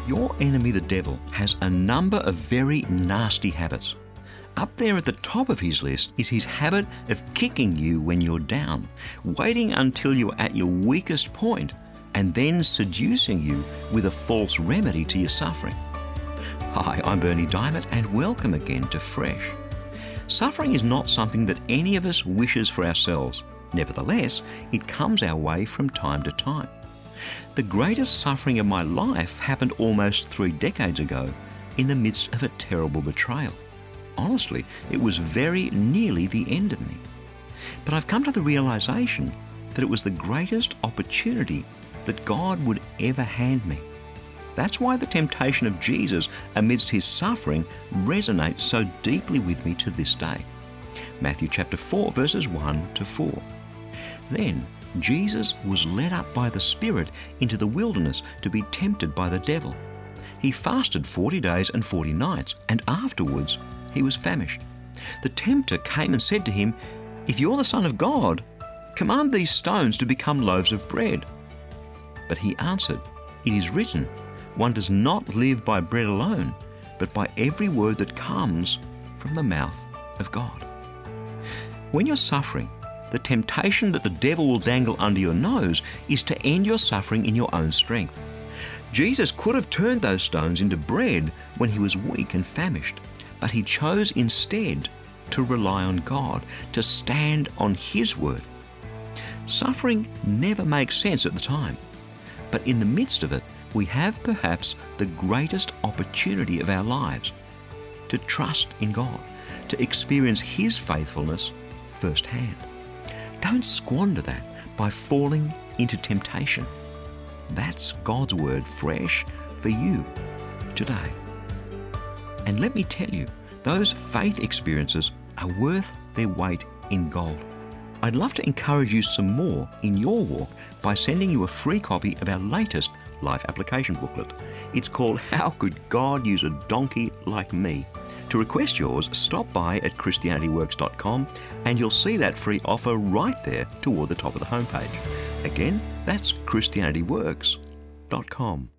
Your enemy, the devil, has a number of very nasty habits. Up there at the top of his list is his habit of kicking you when you're down, waiting until you're at your weakest point, and then seducing you with a false remedy to your suffering. Hi, I'm Berni Dymet, and welcome again to Fresh. Suffering is not something that any of us wishes for ourselves. Nevertheless, it comes our way from time to time. The greatest suffering of my life happened almost 3 decades ago in the midst of a terrible betrayal. Honestly, it was very nearly the end of me. But I've come to the realization that it was the greatest opportunity that God would ever hand me. That's why the temptation of Jesus amidst his suffering resonates so deeply with me to this day. Matthew chapter 4, verses 1 to 4. Then Jesus was led up by the Spirit into the wilderness to be tempted by the devil. He fasted 40 days and 40 nights, and afterwards he was famished. The tempter came and said to him, "If you're the Son of God, command these stones to become loaves of bread." But he answered, "It is written, one does not live by bread alone, but by every word that comes from the mouth of God." When you're suffering, the temptation that the devil will dangle under your nose is to end your suffering in your own strength. Jesus could have turned those stones into bread when he was weak and famished, but he chose instead to rely on God, to stand on his word. Suffering never makes sense at the time, but in the midst of it, we have perhaps the greatest opportunity of our lives to trust in God, to experience his faithfulness firsthand. Don't squander that by falling into temptation. That's God's word fresh for you today. And let me tell you, those faith experiences are worth their weight in gold. I'd love to encourage you some more in your walk by sending you a free copy of our latest life application booklet. It's called How Could God Use a Donkey Like Me? To request yours, stop by at ChristianityWorks.com and you'll see that free offer right there toward the top of the homepage. Again, that's ChristianityWorks.com.